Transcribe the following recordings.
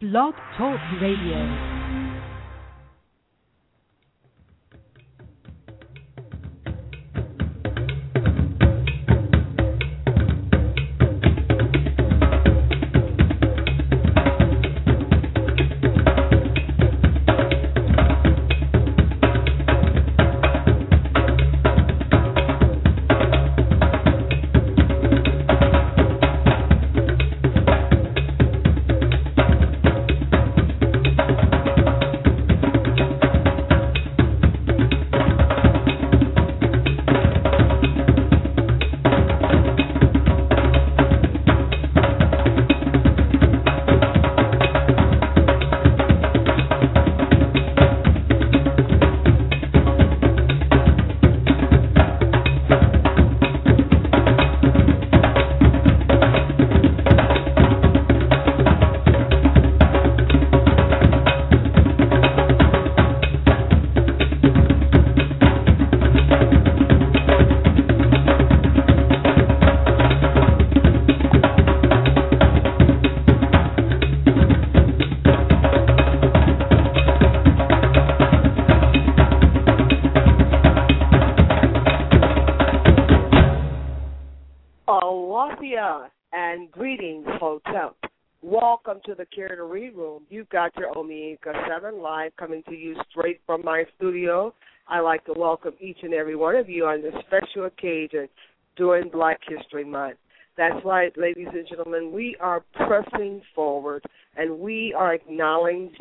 Blog Talk Radio. And greetings, Hotel. Welcome to the Care to Read Room. You've got your Omega 7 live coming to you straight from my studio. I'd like to welcome each and every one of you on this special occasion during Black History Month. That's right, ladies and gentlemen, we are pressing forward, and we are acknowledging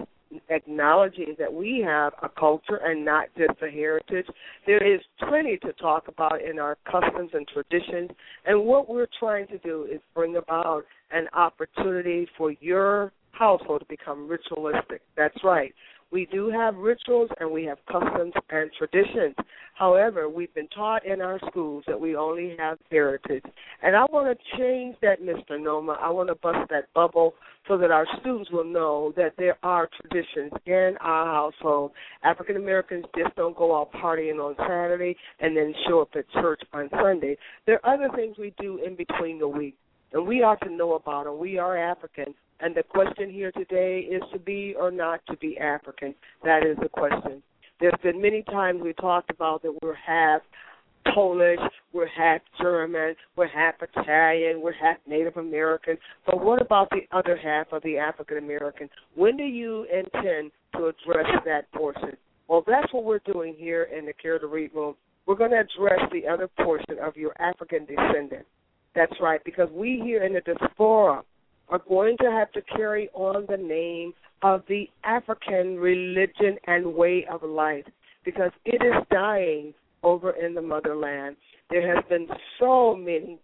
that we have a culture and not just a heritage. There is plenty to talk about in our customs and traditions, and what we're trying to do is bring about an opportunity for your household to become ritualistic. That's right. We do have rituals and we have customs and traditions. However, we've been taught in our schools that we only have heritage. And I want to change that misnomer. I want to bust that bubble so that our students will know that there are traditions in our household. African Americans just don't go out partying on Saturday and then show up at church on Sunday. There are other things we do in between the week, and we ought to know about them. We are African. And the question here today is to be or not to be African. That is the question. There's been many times we talked about that we're half Polish, we're half German, we're half Italian, we're half Native American. But what about the other half of the African American? When do you intend to address that portion? Well, that's what we're doing here in the Care to Read Room. We're going to address the other portion of your African descendant. That's right, because we here in the diaspora are going to have to carry on the name of the African religion and way of life because it is dying over in the motherland. There has been so many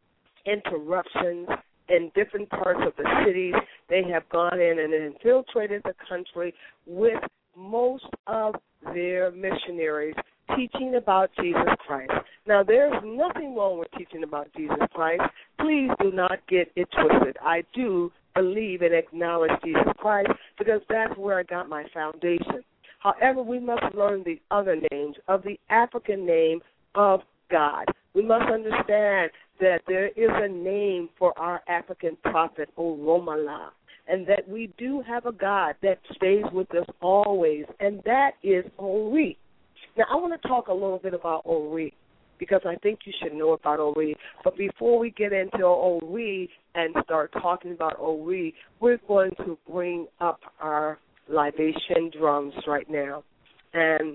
interruptions in different parts of the cities. They have gone in and infiltrated the country with most of their missionaries teaching about Jesus Christ. Now, there's nothing wrong with teaching about Jesus Christ. Please do not get it twisted. I do believe and acknowledge Jesus Christ because that's where I got my foundation. However, we must learn the other names of the African name of God. We must understand that there is a name for our African prophet, Oromala, and that we do have a God that stays with us always, and that is Ori. Now, I want to talk a little bit about Ori because I think you should know about Ori. But before we get into Ori and start talking about Ori, we're going to bring up our libation drums right now. And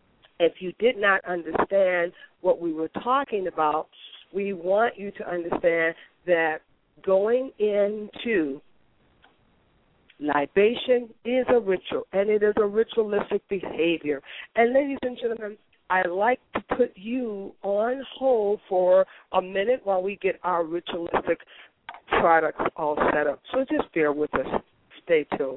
if you did not understand what we were talking about, we want you to understand that going into libation is a ritual, and it is a ritualistic behavior. And ladies and gentlemen, I like to put you on hold for a minute while we get our ritualistic products all set up. So just bear with us. Stay tuned.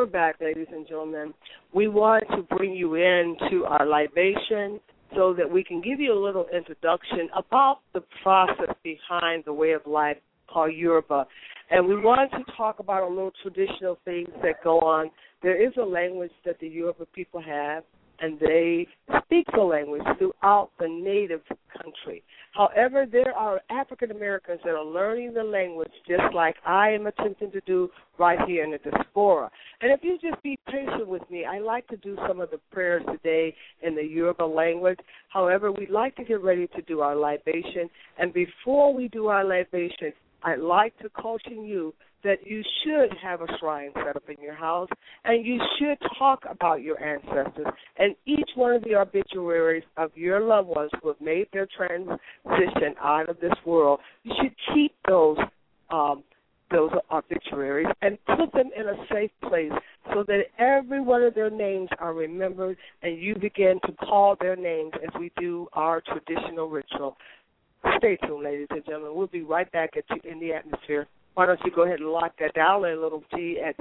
we're back, ladies and gentlemen. We want to bring you into our libation so that we can give you a little introduction about the process behind the way of life called Yoruba. And we want to talk about a little traditional things that go on. There is a language that the Yoruba people have, and they speak the language throughout the native country. However, there are African Americans that are learning the language just like I am attempting to do right here in the diaspora. And if you just be patient with me, I like to do some of the prayers today in the Yoruba language. However, we'd like to get ready to do our libation. And before we do our libation, I'd like to caution you that you should have a shrine set up in your house, and you should talk about your ancestors. And each one of the obituaries of your loved ones who have made their transition out of this world, you should keep those obituaries and put them in a safe place so that every one of their names are remembered, and you begin to call their names as we do our traditional ritual. Stay tuned, ladies and gentlemen. We'll be right back at you in the atmosphere. Why don't you go ahead and lock that dial in, little G, at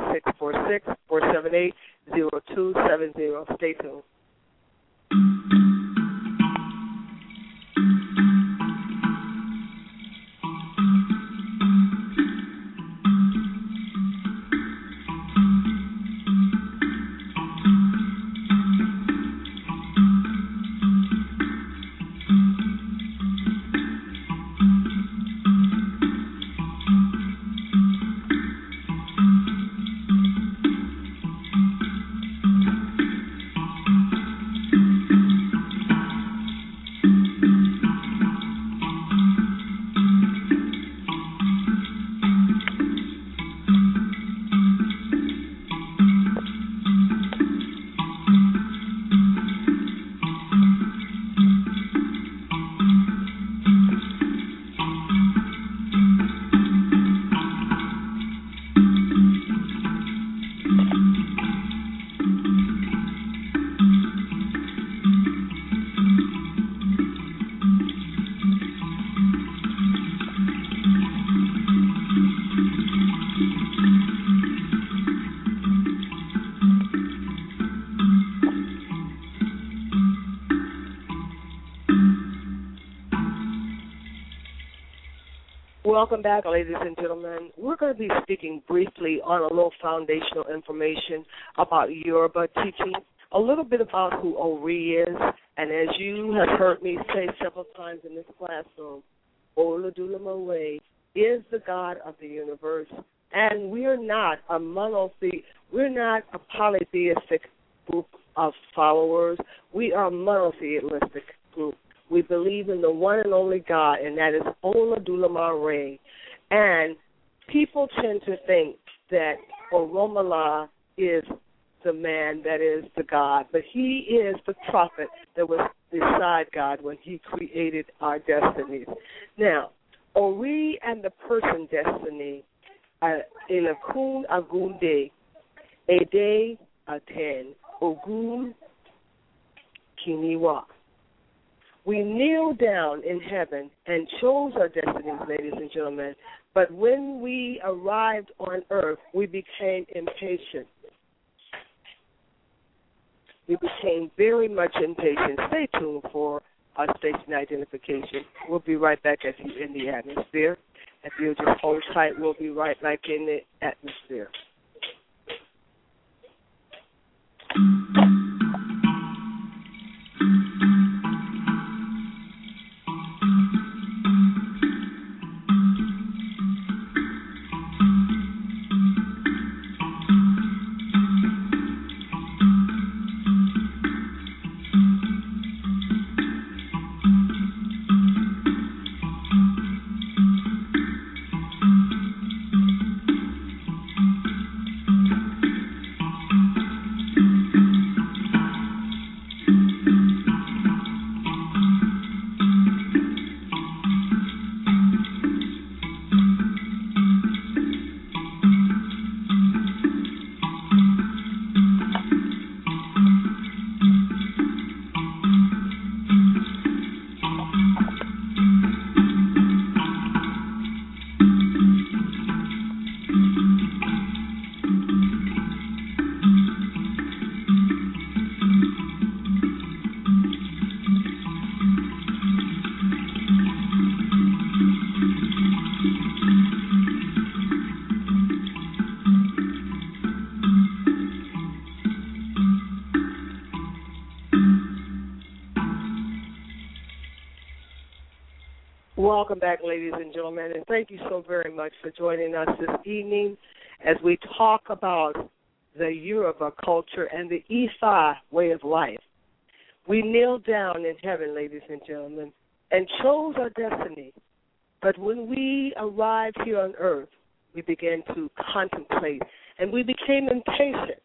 646-478-0270. Stay tuned. Welcome back, ladies and gentlemen. We're going to be speaking briefly on a little foundational information about Yoruba teaching, a little bit about who Ori is, and as you have heard me say several times in this classroom, Olodumare is the God of the universe, and we're not a we're not a polytheistic group of followers. We are a monotheistic group. We believe in the one and only God, and that is Olodumare. And people tend to think that Oromala is the man that is the God, but he is the prophet that was beside God when he created our destinies. Now, Ori and the person destiny, in Akun Agunde, Ede Aten, Ogun Kiniwa. We kneel down in heaven and chose our destinies, ladies and gentlemen, but when we arrived on earth, we became impatient. We became very much impatient. Stay tuned for our station identification. We'll be right back at you in the atmosphere. If you'll just hold tight, we'll be right back in the atmosphere. Welcome back, ladies and gentlemen, and thank you so very much for joining us this evening as we talk about the Yoruba culture and the Ifa way of life. We kneeled down in heaven, ladies and gentlemen, and chose our destiny. But when we arrived here on earth, we began to contemplate, and we became impatient.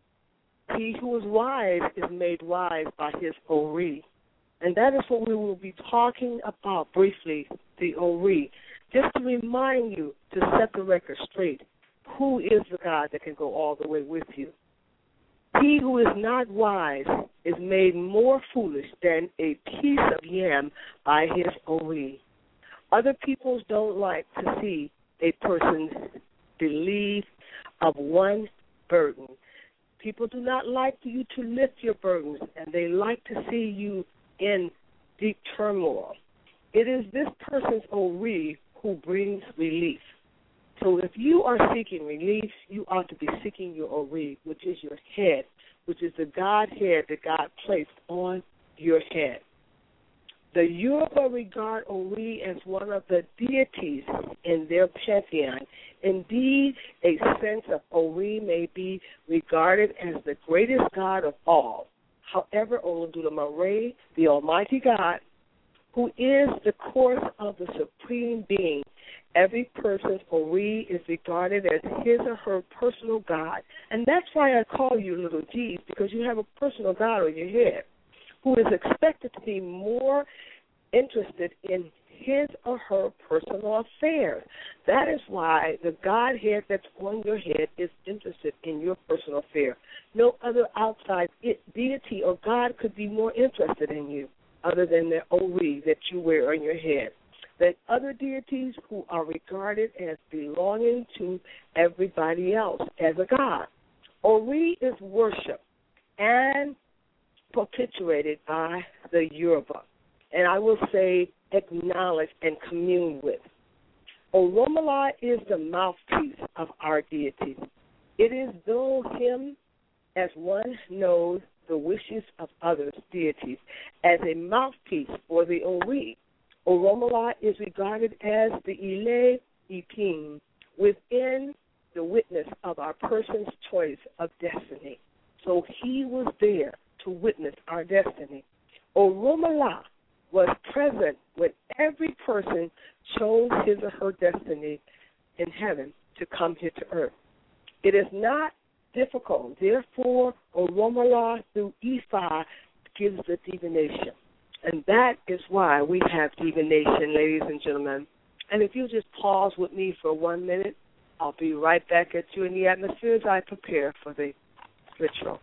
He who is wise is made wise by his Ori. And that is what we will be talking about briefly, the Ori, just to remind you to set the record straight. Who is the God that can go all the way with you? He who is not wise is made more foolish than a piece of yam by his Ori. Other peoples don't like to see a person relieved of one burden. People do not like you to lift your burdens, and they like to see you in deep turmoil. It is this person's Ori who brings relief. So if you are seeking relief, you ought to be seeking your Ori, which is your head, which is the Godhead that God placed on your head. The Yoruba regard Ori as one of the deities in their pantheon. Indeed, a sense of Ori may be regarded as the greatest God of all. However, Olodumare, the Almighty God, who is the course of the Supreme Being, every person's Ori is regarded as his or her personal God. And that's why I call you little G's, because you have a personal God on your head who is expected to be more interested in his or her personal affairs. That is why the Godhead that's on your head is interested in your personal affair. No other outside deity or God could be more interested in you other than the Ori that you wear on your head. That other deities who are regarded as belonging to everybody else as a God. Ori is worship and perpetuated by the Yoruba, and I will say acknowledge and commune with. Oromala is the mouthpiece of our deity. It is through him as one knows the wishes of others' deities as a mouthpiece for the Ori. Oromala is regarded as the Ile Ipin within the witness of our person's choice of destiny. So he was there to witness our destiny. Oromala was present when every person chose his or her destiny in heaven to come here to earth. It is not difficult. Therefore, Oromala through Ifa gives the divination. And that is why we have divination, ladies and gentlemen. And if you just pause with me for 1 minute, I'll be right back at you in the atmosphere as I prepare for the ritual.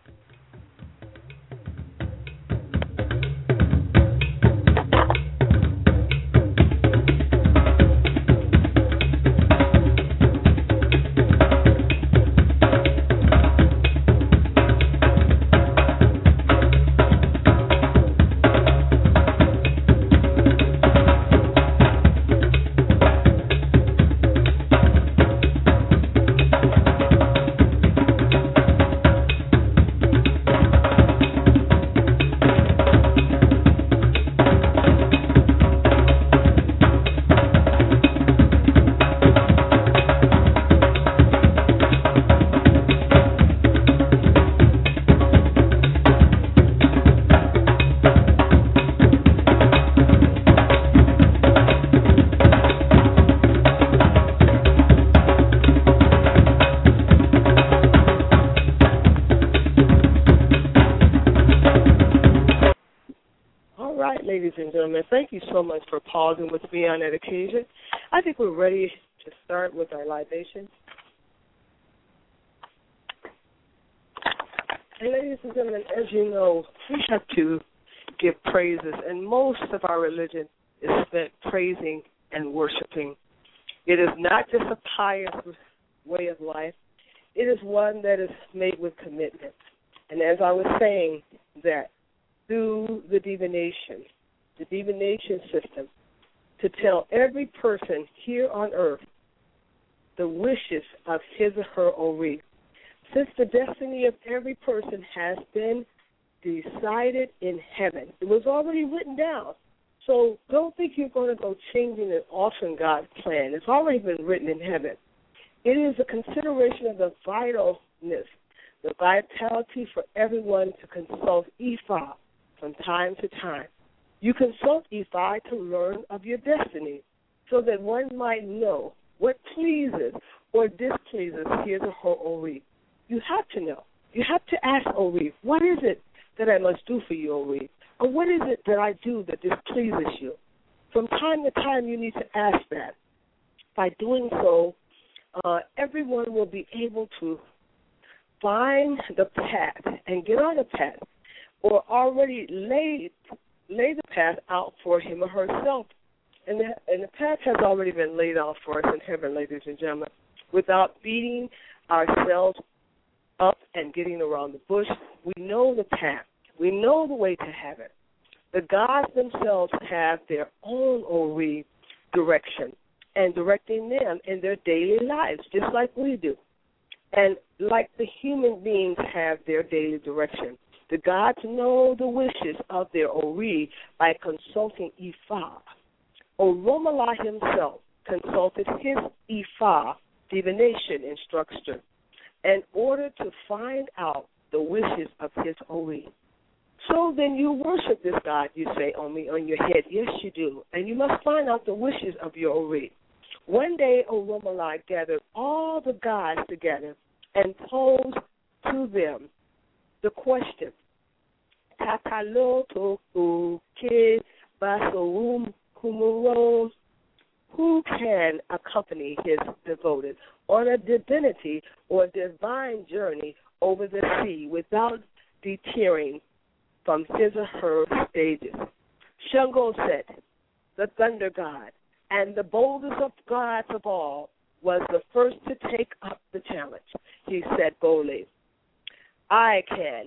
Ladies and gentlemen, thank you so much for pausing with me on that occasion. I think we're ready to start with our libation. And ladies and gentlemen, as you know, we have to give praises, and most of our religion is spent praising and worshiping. It is not just a pious way of life. It is one that is made with commitment. And as I was saying, that through the divination system, to tell every person here on earth the wishes of his or her Ori. Since the destiny of every person has been decided in heaven, it was already written down. So don't think you're going to go changing and altering God's plan. It's already been written in heaven. It is a consideration of the vitalness, the vitality for everyone to consult Ifa from time to time. You consult Ifa to learn of your destiny so that one might know what pleases or displeases his or her Ori. You have to know. You have to ask Ori, what is it that I must do for you, Ori? Or what is it that I do that displeases you? From time to time, you need to ask that. By doing so, everyone will be able to find the path and get on the path, or already lay the path out for him or herself. And the path has already been laid out for us in heaven, ladies and gentlemen, without beating ourselves up and getting around the bush. We know the path. We know the way to heaven. The gods themselves have their own Ori direction and directing them in their daily lives, just like we do. And like the human beings have their daily direction, the gods know the wishes of their Ori by consulting Ifa. Oromala himself consulted his Ifa, divination instructor, in order to find out the wishes of his Ori. So then you worship this God, you say, on your head. Yes, you do. And you must find out the wishes of your Ori. One day, Oromala gathered all the gods together and posed to them the question, Tataloto uke basoum kumuro, who can accompany his devoted on a divinity or divine journey over the sea without deterring from his or her stages? Shango said, the thunder god, and the boldest of gods of all, was the first to take up the challenge. He said boldly, I can.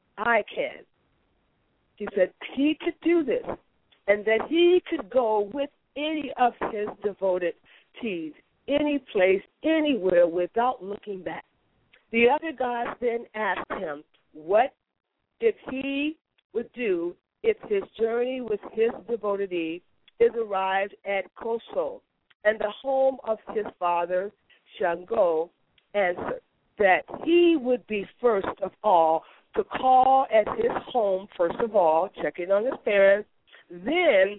He said he could do this, and that he could go with any of his devoted tees, any place, anywhere, without looking back. The other gods then asked him what if he would do if his journey with his devotee is arrived at Koso, and the home of his father, Shango, answered that he would be first of all to call at his home, first of all, checking on his parents, then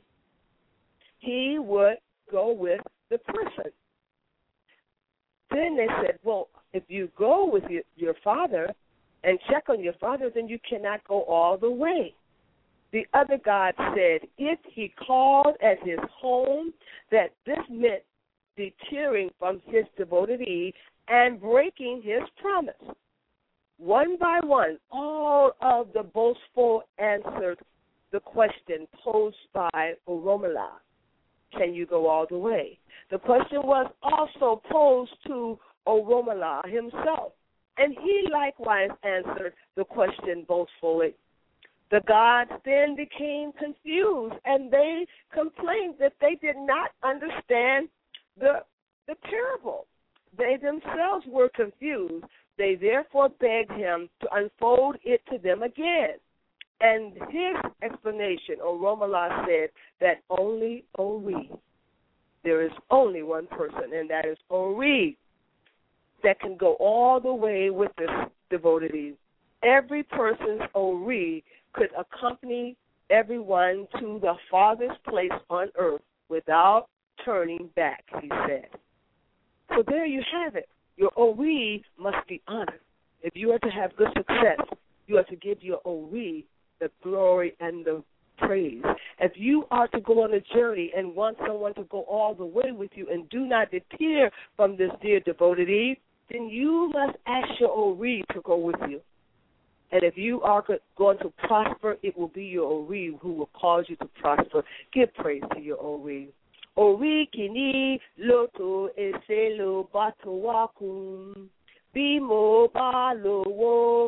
he would go with the person. Then they said, well, if you go with your father and check on your father, then you cannot go all the way. The other god said if he called at his home, that this meant deterring from his devotee and breaking his promise. One by one, all of the boastful answered the question posed by Oromala, can you go all the way? The question was also posed to Oromala himself, and he likewise answered the question boastfully. The gods then became confused, and they complained that they did not understand the parable. They themselves were confused. They therefore begged him to unfold it to them again. And his explanation, Oromala said, that only Ori, there is only one person, and that is Ori, that can go all the way with this devotee. Every person's Ori could accompany everyone to the farthest place on earth without turning back, he said. So there you have it. Your Ori must be honored. If you are to have good success, you are to give your Ori the glory and the praise. If you are to go on a journey and want someone to go all the way with you and do not deter from this dear devotee, then you must ask your Ori to go with you. And if you are going to prosper, it will be your Ori who will cause you to prosper. Give praise to your Ori. Ori kini loto eselo batowakum bimo ba lowo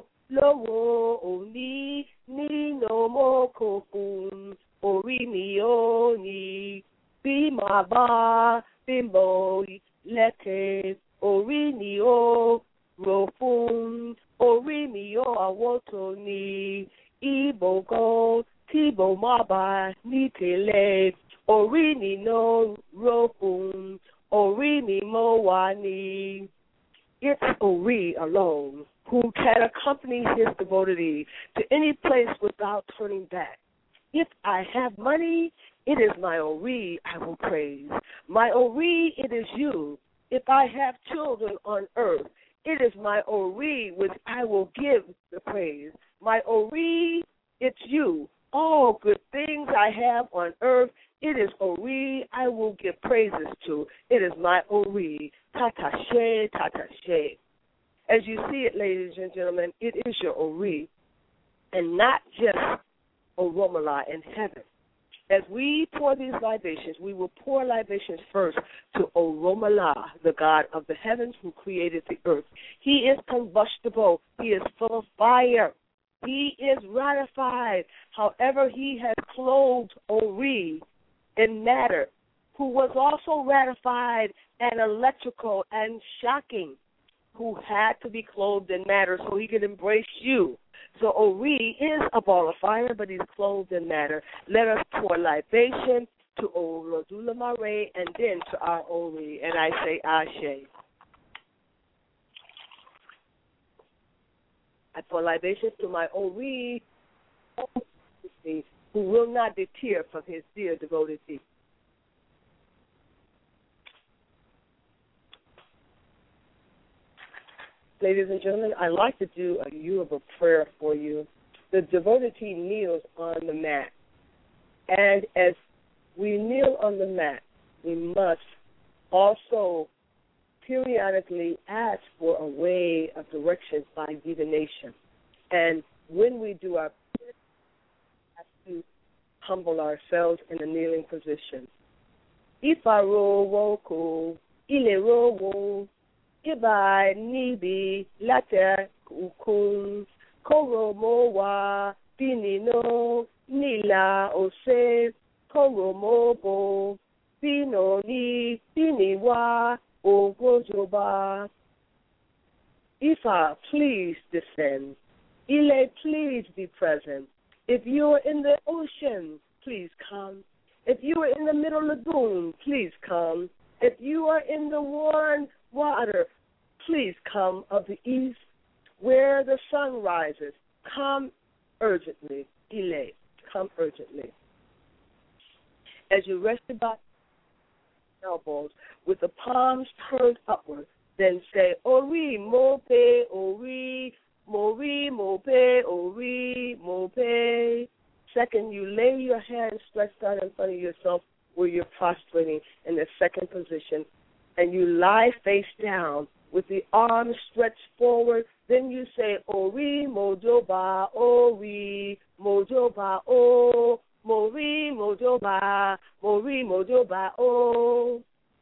oni ni no mo kokun Ori mi oni bima ba bimbo lete Ori ni o rofun Ori mi o awoto ni ibogo Tibo Maba Nitele, Orini no Ropum, Orini Moani. It's Ori alone who can accompany his devotee to any place without turning back. If I have money, it is my Ori I will praise. My Ori, it is you. If I have children on earth, it is my Ori which I will give the praise. My Ori, it's you. All good things I have on earth, it is Ori I will give praises to. It is my Ori. Tatashe, tatashe. As you see it, ladies and gentlemen, it is your Ori, and not just Oromala in heaven. As we pour these libations, we will pour libations first to Oromala, the God of the heavens who created the earth. He is combustible. He is full of fire. He is ratified. However, he has clothed Ori in matter, who was also ratified and electrical and shocking, who had to be clothed in matter so he could embrace you. So Ori is a ball of fire, but he's clothed in matter. Let us pour libation to Orodula Mare and then to our Ori. And I say Ashe. I pour libation to my Ori, who will not deter from his dear devotee. Ladies and gentlemen, I'd like to do a Yoruba prayer for you. The devotee kneels on the mat. And as we kneel on the mat, we must also periodically ask for a way of direction by divination. And when we do our prayer, we have to humble ourselves in a kneeling position. Ifaro woko, ile rowo, Iba nibi late ukun koromowa binino nila ose koromobo bino ni biniwa ogojoba. Ifa, please descend. Ile, please be present. If you're in the ocean, please come. If you are in the middle lagoon, please come. If you are in the warm water, please come of the east, where the sun rises. Come urgently. Ile, come urgently. As you rest about elbows with the palms turned upward, then say, Ori, mope, Ori, mori, mope, Ori, mope. Second, you lay your hands stretched out in front of yourself where you're prostrating in the second position, and you lie face down with the arms stretched forward. Then you say, Ori, mojoba, Ori, mojoba, O, mori, mojoba, O.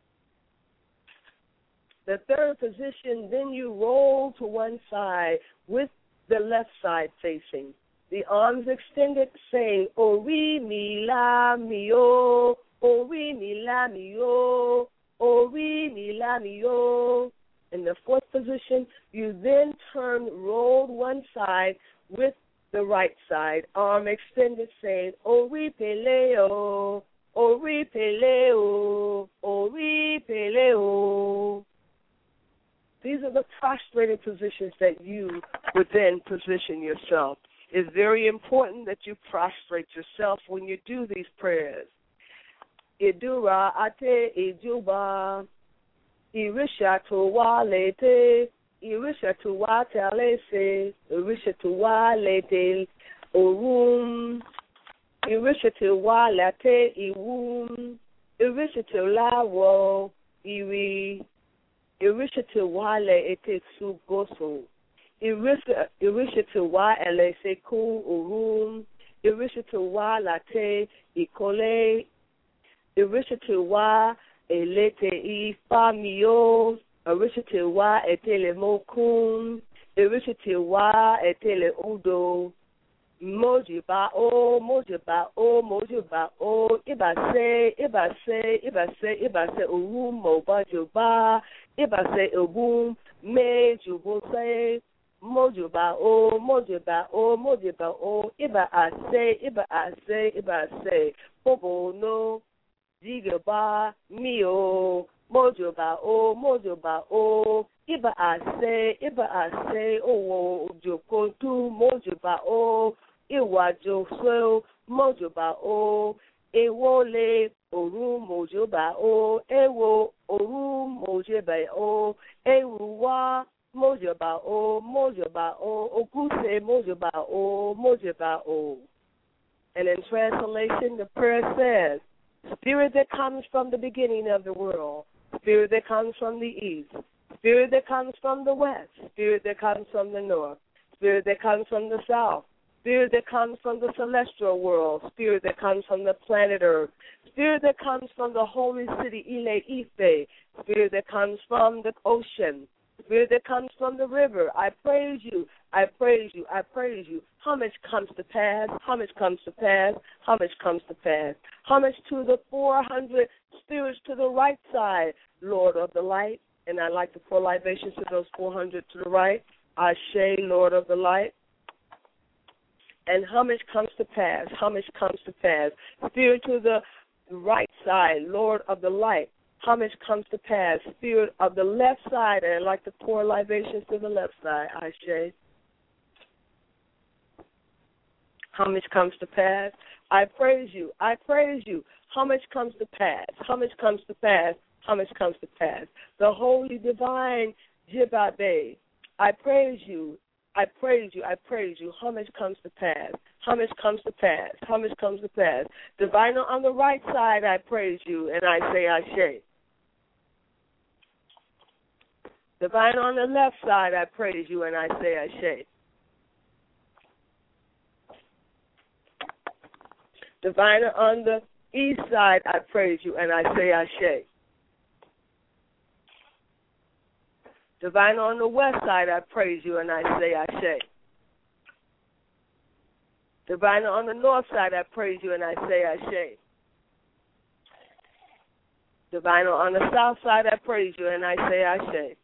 The third position, then you roll to one side with the left side facing. The arms extended, saying, Ori, mi, la, mi, o, Ori, mi, la, mi, o, Ori, mi, la, mi, o. In the fourth position, you then turn, rolled one side with the right side, arm extended, saying, Ori, peleo, Ori, peleo, Ori, peleo. These are the prostrated positions that you would then position yourself. It's very important that you prostrate yourself when you do these prayers. Idura ate ijuba, irisha tuwa lete, irisha tuwa talese, irisha tuwa lete, orum, irisha tuwa late iwum, irisha tuwa wo, iri, irisha tuwa le ete sugoso. Irisha tuwa elese ku urum, irisha tuwa late ikole, irisha tuwa elete ifamio, irisha tuwa etele mokum, irisha tuwa etele udo, mojiba o, mojiba o, mojiba o, ibase, ibase, ibase, ibase urum mobajoba, ibase ubum, me jubose, mojuba o, mojuba o, mojuba o, iba ase, iba ase, iba ase, bobo no, jigaba mio, mojuba o, iba ase, o, jokotu, mojuba o, iwajo so, mojuba o, ewole, oru mojuba o, ewo, oru mojuba o, ewuwa, mojuba o, okuse mojuba o. And in translation, the prayer says, Spirit that comes from the beginning of the world, Spirit that comes from the east, Spirit that comes from the west, Spirit that comes from the north, Spirit that comes from the south, Spirit that comes from the celestial world, Spirit that comes from the planet Earth, Spirit that comes from the holy city Ile Ife, Spirit that comes from the ocean, Spirit that comes from the river. I praise you, I praise you, I praise you. Homage comes to pass, homage comes to pass, homage comes to pass. Homage to the 400 spirits to the right side, Lord of the light. And I'd like to pour libations to those 400 to the right. Ashe, Lord of the light. And homage comes to pass, homage comes to pass. Spirit to the right side, Lord of the light. Homage comes to pass. Spirit of the left side, and I'd like to pour libations to the left side. Ashe. Homage comes to pass. I praise you. I praise you. Homage comes to pass. Homage comes to pass. Homage comes to pass. The holy divine Jibabe. I praise you. I praise you, I praise you. Homage comes to pass. Homage comes to pass. Homage comes to pass. Divine on the right side, I praise you, and I say Ashe. Divine on the left side, I praise you, and I say Ashe. Divine on the east side, I praise you, and I say Ashe. Divine on the west side, I praise you, and I say Ashe. Divine on the north side, I praise you, and I say Ashe. Divine on the south side, I praise you, and I say Ashe.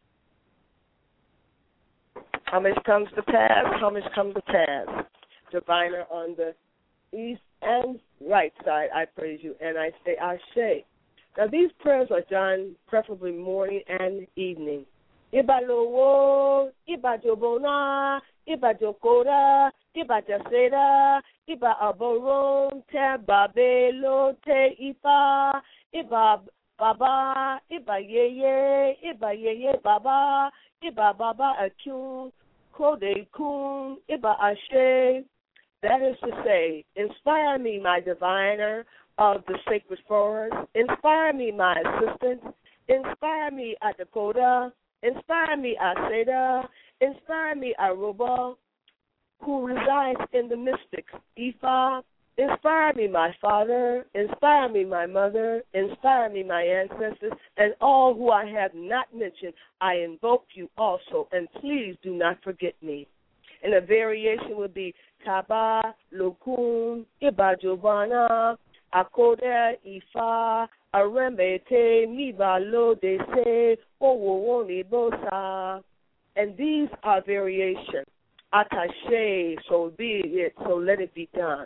Homage comes to pass, homage comes to pass. Divine on the east and right side, I praise you, and I say Ashe. Now, these prayers are done preferably morning and evening. Ibalowo, Ibajobona, Ibajokora, Ibajaseda, Iba Aboron, Te Babelo, Te Ifa, Iba Baba, Iba Yeye Baba, Iba Baba Akun, Kode Kun, Iba Ashe. That is to say, inspire me, my diviner of the sacred forest. Inspire me, my assistant. Inspire me, Dakota. Inspire me, Aseda. Inspire me, Aruba, who resides in the mystics, Ifa. Inspire me, my father. Inspire me, my mother. Inspire me, my ancestors. And all who I have not mentioned, I invoke you also. And please do not forget me. And the variation would be Taba, Lukun, Iba Jovana, Akoda, Ifa, Arembete, Mibalo, Dese, Owoni Bosa. And these are variations. Attaché, so be it, so let it be done.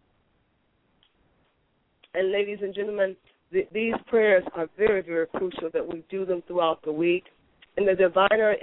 And ladies and gentlemen, these prayers are very, very crucial that we do them throughout the week. And the diviner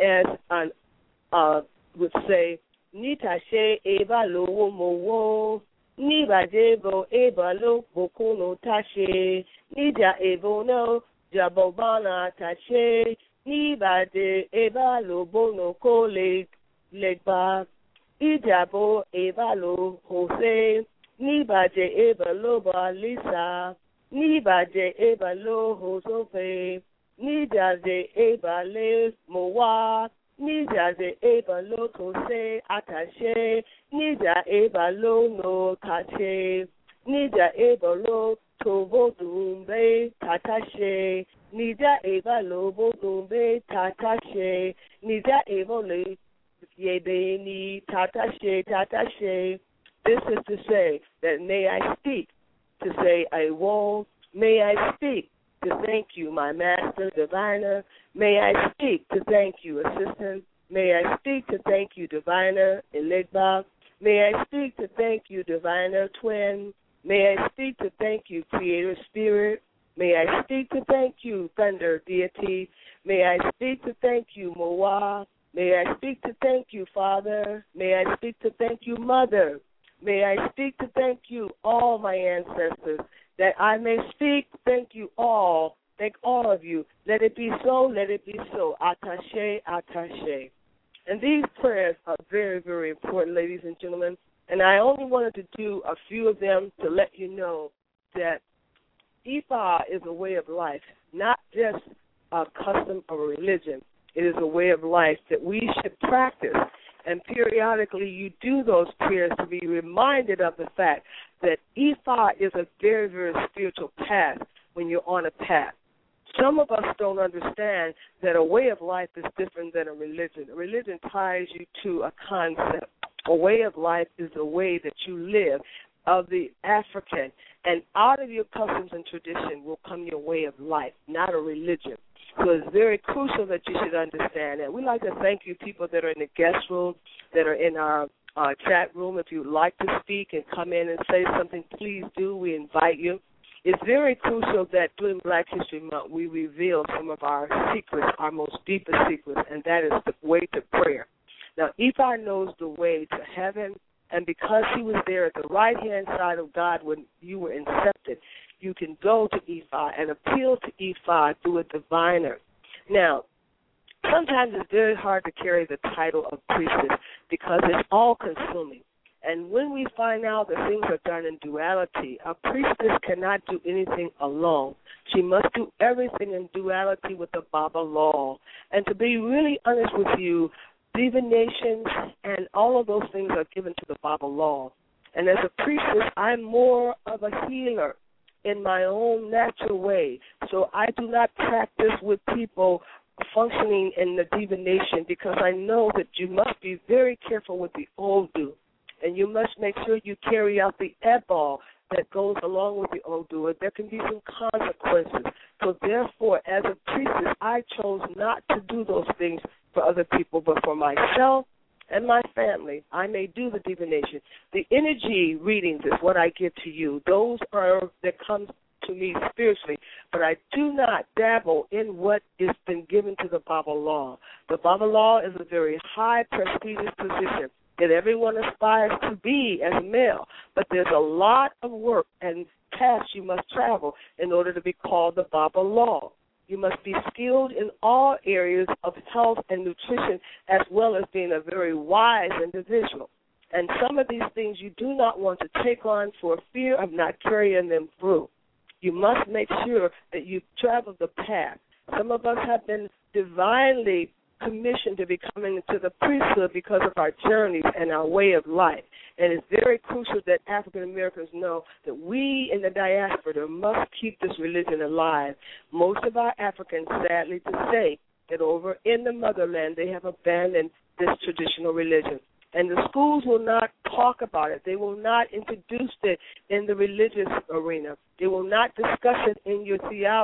would say, Nitashe eba lo mowo, niba jebo eba lo bokono tashe, nija evo no jabobana tashe, niba de eba lo bono ko legba, ijabo eba lo jose, niba je eba lo balisa, niba je eba lo josofe, nija je eba le mowa, Nija de eba lo kose attaché, Nija eba lo no tache, Nija eba lo tobo dumbe tatache, Nija eba lo bodumbe tatache, Nija eba le yebe ni tatache. This is to say that may I speak to say I won't, may I speak to thank you, my master, diviner. May I speak to thank you, assistant. May I speak to thank you, Diviner Enigma. May I speak to thank you, Diviner Twin. May I speak to thank you, Creator Spirit. May I speak to thank you, Thunder Deity. May I speak to thank you, Moa. May I speak to thank you, Father. May I speak to thank you, Mother. May I speak to thank you, all my ancestors, that I may speak, thank you all, thank all of you. Let it be so, let it be so. Attaché, attaché. And these prayers are very, very important, ladies and gentlemen. And I only wanted to do a few of them to let you know that Ifa is a way of life, not just a custom or a religion. It is a way of life that we should practice. And periodically you do those prayers to be reminded of the fact that Ifa is a very, very spiritual path when you're on a path. Some of us don't understand that a way of life is different than a religion. A religion ties you to a concept. A way of life is the way that you live of the African. And out of your customs and tradition will come your way of life, not a religion. So it's very crucial that you should understand that. We'd like to thank you, people that are in the guest room, that are in our chat room. If you'd like to speak and come in and say something, please do. We invite you. It's very crucial that during Black History Month we reveal some of our secrets, our most deepest secrets, and that is the way to prayer. Now, Ifa knows the way to heaven, and because he was there at the right-hand side of God when you were incepted, you can go to Ifa and appeal to Ifa through a diviner. Now, sometimes it's very hard to carry the title of priestess because it's all-consuming. And when we find out that things are done in duality, a priestess cannot do anything alone. She must do everything in duality with the Baba law. And to be really honest with you, divinations and all of those things are given to the Baba law. And as a priestess, I'm more of a healer in my own natural way. So I do not practice with people functioning in the divination because I know that you must be very careful with the Odu. And you must make sure you carry out the ebal that goes along with the Odu. There can be some consequences. So therefore, as a priestess, I chose not to do those things for other people, but for myself and my family. I may do the divination. The energy readings is what I give to you. Those are that comes to me spiritually, but I do not dabble in what has been given to the Baba law. The Baba law is a very high, prestigious position that everyone aspires to be as a male, but there's a lot of work and paths you must travel in order to be called the Baba law. You must be skilled in all areas of health and nutrition as well as being a very wise individual. And some of these things you do not want to take on for fear of not carrying them through. You must make sure that you travel the path. Some of us have been divinely commissioned to be coming into the priesthood because of our journeys and our way of life. And it's very crucial that African Americans know that we in the diaspora must keep this religion alive. Most of our Africans, sadly to say, that over in the motherland they have abandoned this traditional religion. And the schools will not talk about it. They will not introduce it in the religious arena. They will not discuss it in your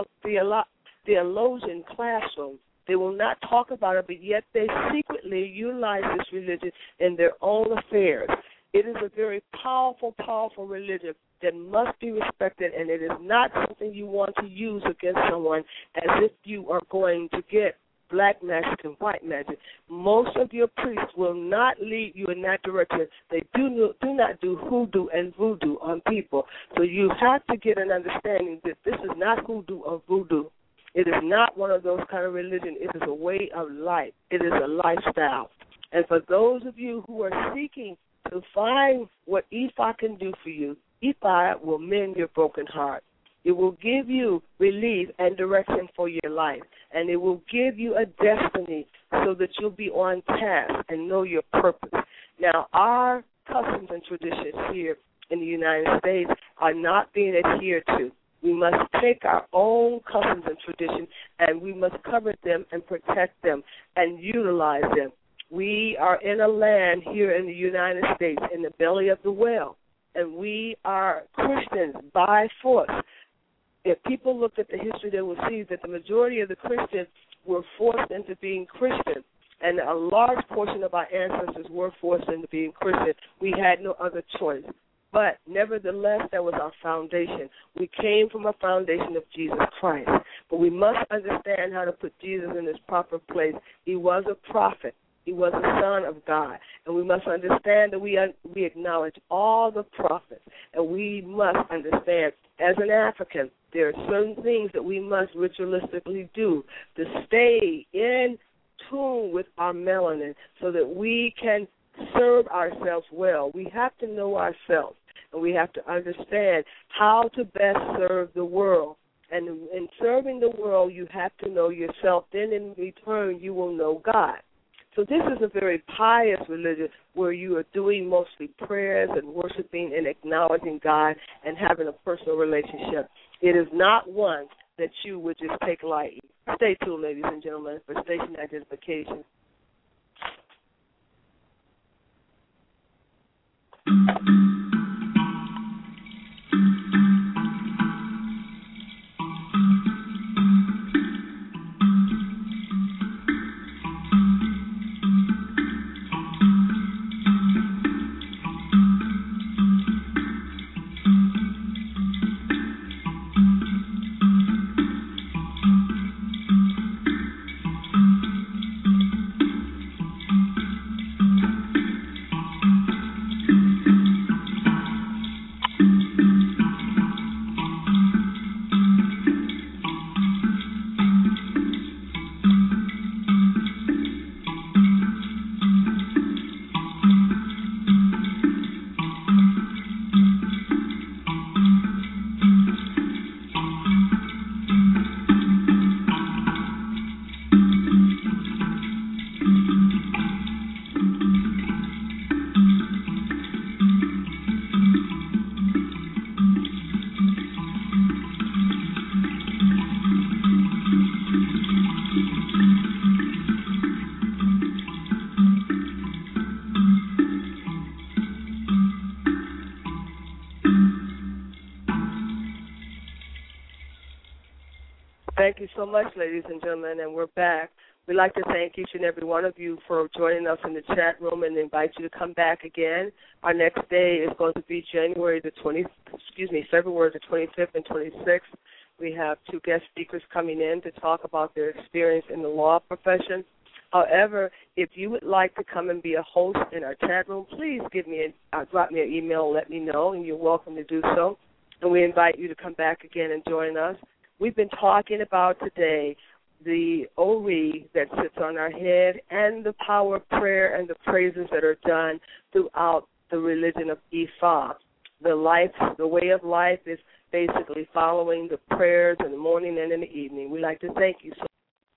theologian classroom. They will not talk about it, but yet they secretly utilize this religion in their own affairs. It is a very powerful, powerful religion that must be respected, and it is not something you want to use against someone as if you are going to get black magic and white magic. Most of your priests will not lead you in that direction. They do not do hoodoo and voodoo on people. So you have to get an understanding that this is not hoodoo or voodoo. It is not one of those kind of religion. It is a way of life. It is a lifestyle. And for those of you who are seeking to find what Ifa can do for you, Ifa will mend your broken heart. It will give you relief and direction for your life. And it will give you a destiny so that you'll be on task and know your purpose. Now, our customs and traditions here in the United States are not being adhered to. We must take our own customs and traditions, and we must cover them and protect them and utilize them. We are in a land here in the United States, in the belly of the whale, and we are Christians by force. If people look at the history, they will see that the majority of the Christians were forced into being Christian, and a large portion of our ancestors were forced into being Christian. We had no other choice. But nevertheless, that was our foundation. We came from a foundation of Jesus Christ. But we must understand how to put Jesus in his proper place. He was a prophet. He was a son of God. And we must understand that we acknowledge all the prophets. And we must understand, as an African, there are certain things that we must ritualistically do to stay in tune with our melanin so that we can serve ourselves well. We have to know ourselves, and we have to understand how to best serve the world. And in serving the world, you have to know yourself. Then in return, you will know God. So this is a very pious religion where you are doing mostly prayers and worshiping and acknowledging God and having a personal relationship. It is not one that you would just take lightly. Stay tuned, ladies and gentlemen, for station identification. Thank you so much, ladies and gentlemen, and we're back. We'd like to thank each and every one of you for joining us in the chat room and invite you to come back again. Our next day is going to be February the 25th and 26th. We have two guest speakers coming in to talk about their experience in the law profession. However, if you would like to come and be a host in our chat room, please drop me an email and let me know, and you're welcome to do so. And we invite you to come back again and join us. We've been talking about today the Ori that sits on our head and the power of prayer and the praises that are done throughout the religion of Ifa. The way of life is basically following the prayers in the morning and in the evening. We'd like to thank you so